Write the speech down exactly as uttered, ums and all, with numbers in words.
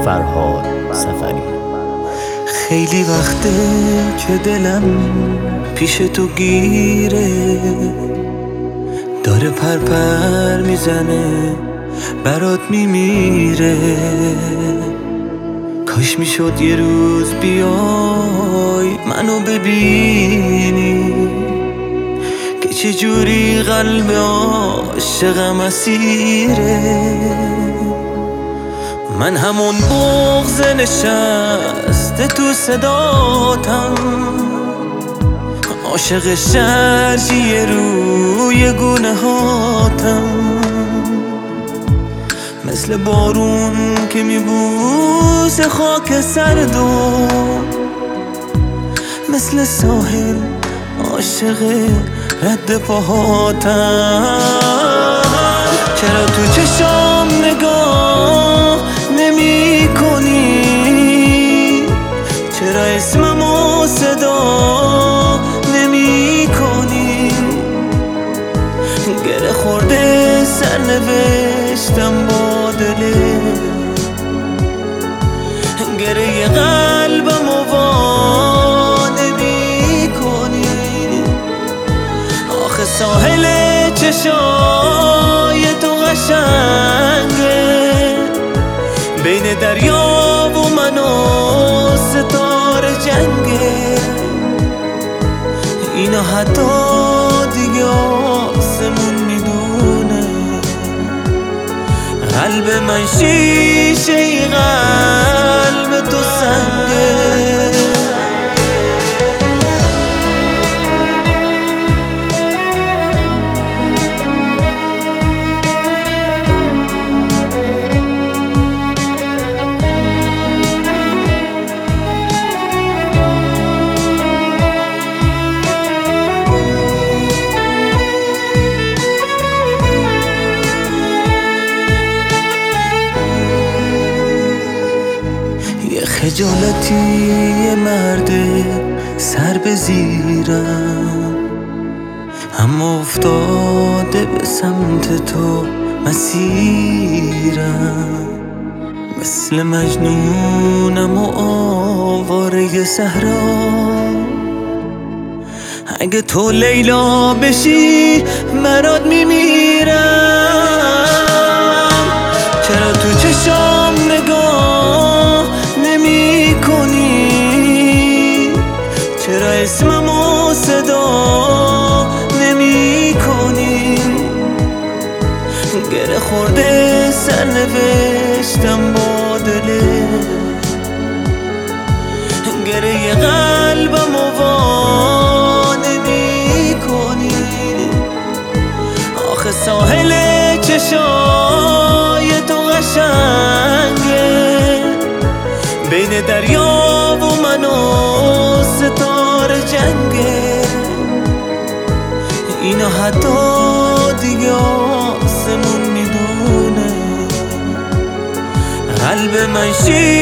فرهاد سفری. خیلی وقته که دلم پیش تو گیره، داره پر پر میزنه برات میمیره. کاش میشد یه روز بیای منو ببینی که چجوری قلب عاشقم اسیره. من همون بغض نشسته تو صداتم، عاشق شرجی روی گونه هاتم، مثل بارون که میبوسه خاک سردو، مثل ساحل عاشق رد پاهاتم. چرا تو چشام نگاه نمی کنی؟ چرا اسممو صدا نمی کنی؟ گره خورده سرنوشتم با دله، گره قلبم وا نمی کنی. آخه ساحل چشای تو قشنگه، بین دریا و من و ستاره جنگه. اینا حتی دیگه آسمون میدونه، قلب من شیشه ای قلب تو سنگه. خجالتی یه مرده سر به زیرم، اما افتاده به سمت تو مسیرم. مثل مجنونم و آواره صحرا، اگه تو لیلا بشی برات میمیرم. چرا تو چشام نگاه نمی کنی؟ چرا اسممو صدا نمی کنی؟ گره خورده سرنوشتم با دله، گره قلبم وا نمی کنی. آخه ساحل چشای تو قشنگه، بین دریا و من و ستاره جنگه. اینا حتی دیگه آسمون میدونه، قلب من شیر